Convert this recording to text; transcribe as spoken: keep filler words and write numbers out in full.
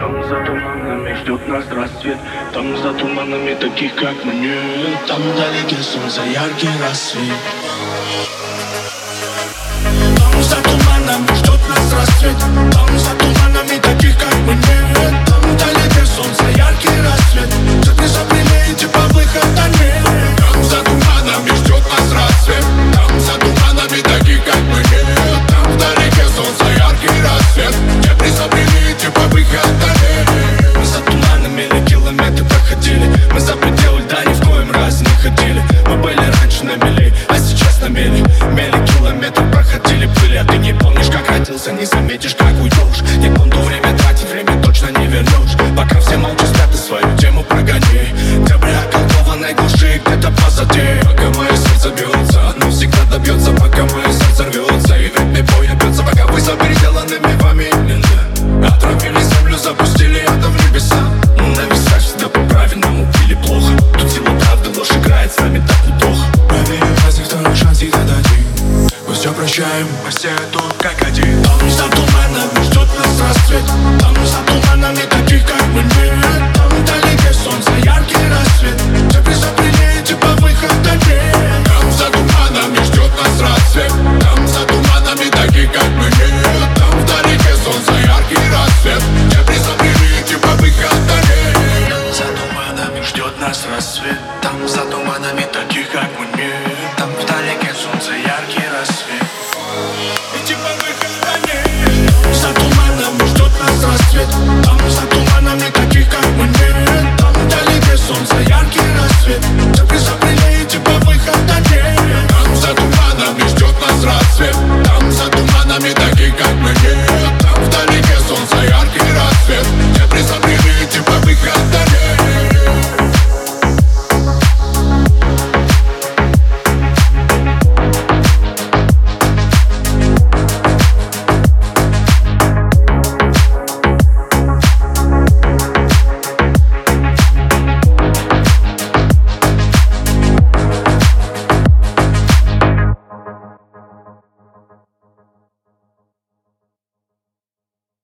Там за туманами ждет нас рассвет. Там за туманами таких как мы нет. Там вдалеке солнца яркий рассвет. Там за туманом ждет нас рассвет. Там за туманом